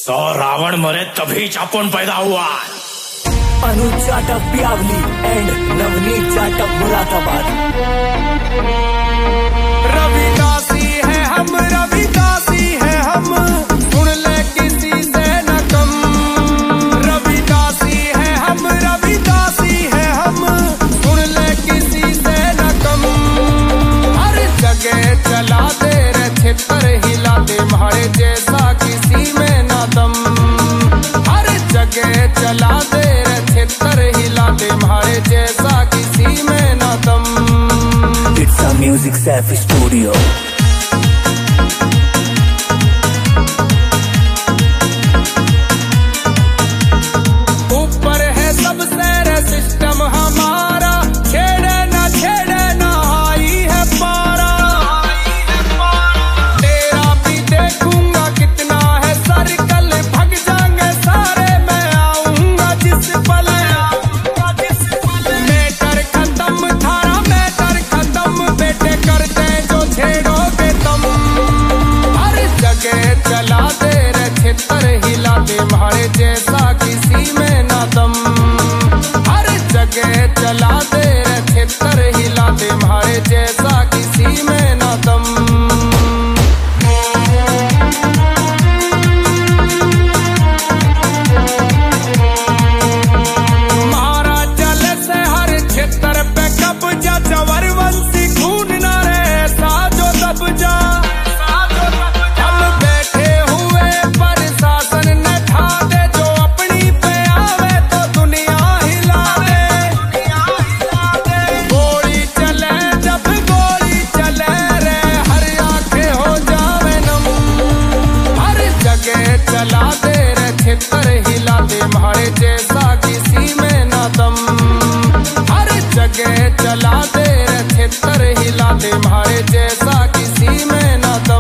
100 रावण मरे तभी चापोन पैदा हुआ। अनुज जाटव पियावली एंड नवनीत जाटव मुरादाबाद। रविदासी है हम, रविदासी है हम, सुन ले किसी से न कम। रविदासी है हम, रविदासी है हम, सुन ले किसी से न कम। हर जगह चला दे रे छितर हिला दे, म्हारे जैसा किसी में न दम। हर जगह चला दे रे छितर हिला दे, म्हारे जैसा किसी में न दम। It's a music safe studio. ऊपर है सबसे रे सिस्टम हमारा, छेड़े ना आई है पारा। तेरा भी देखूंगा कितना है सर्कल, भग जाएंगे सारे मैं आऊंगा जिस पल। मैटर खत्म थारा मैटर खत्म, बेटे करते जो छेड़ोगे तुम। हर जगह चला दे रे छितर हिला दे, म्हारे जैसा किसी में ना दम। हर जगह चला दे रे छितर हिला दे, म्हारे जैसा किसी में ना दम। महाराजा से हर छितर पे कब्जा, चंवरवंशी खून ना रहे साजो दब जा। हम बैठे हुए प्रशासन न ठा दे, जो अपनी पे आवे तो दुनिया हिला दे। गोली चले जब गोली चले रे, हर आंखें हो जावे नम। हर जगह चला दे रे छितर हिला दे, म्हारे जैसा किसी में ना दम। हर जगह चला दे रे छितर हिला दे, म्हारे जैसा किसी में ना दम।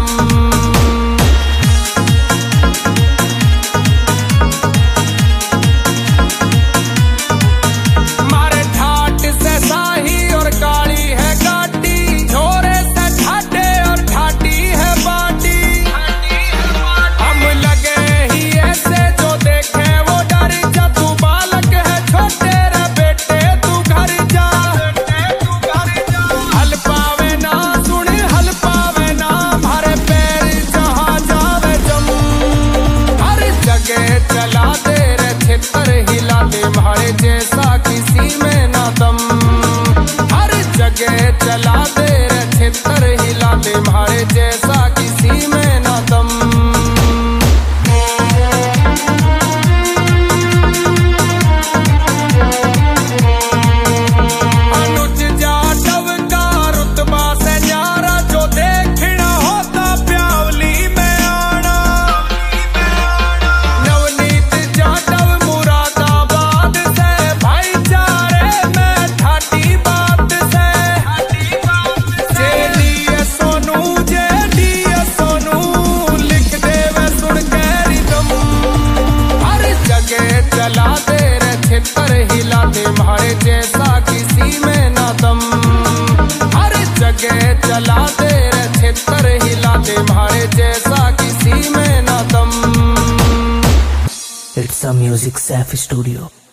मारे ठाट से साही और काली है गाटी, झोरे से ठाटे और ठाटी है बाटी। हम लगे ही ऐसे जो देखे वो डर जा, तू बालक है छोटे रे बेटे तू घर जा। हल पावे ना सुन हल पावे ना, म्हारे पैर जहाँ जावे जम। हर जगह चला दे रे छितर हिला दे, म्हारे जैसा किसी में ना दम। हर जगह चला दे रे छितर हिला दे, म्हारे जैसा किसी में ना दम। अनुज जाटव का रुतबा से न्यारा, जो देखना होता प्यावली में आना। नवनीत जाटव मुरादाबाद से, भाईचारे में ठाटी बात से। जेडीए सोनू लिख देवे सुन के रिदम। हर जगह चला दे रे छितर हिला दे, म्हारे जैसा किसी में ना दम। हर जगह चला दे रे छितर हिला दे, म्हारे जैसा किसी में ना दम। It's a music safe studio.